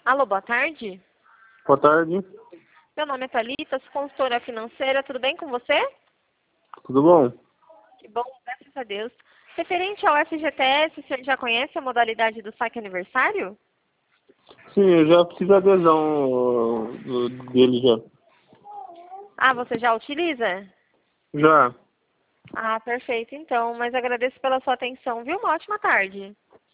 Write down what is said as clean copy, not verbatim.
Alô, boa tarde. Boa tarde, Meu nome é Thalita, sou consultora financeira. Tudo bem com você? tudo bom? Que bom, graças a Deus. Referente ao FGTS, o senhor já conhece a modalidade do saque aniversário? Sim, eu já fiz a adesão dele já. Ah, você já utiliza? Já, Ah, perfeito então. Mas agradeço pela sua atenção, viu? Uma ótima tarde.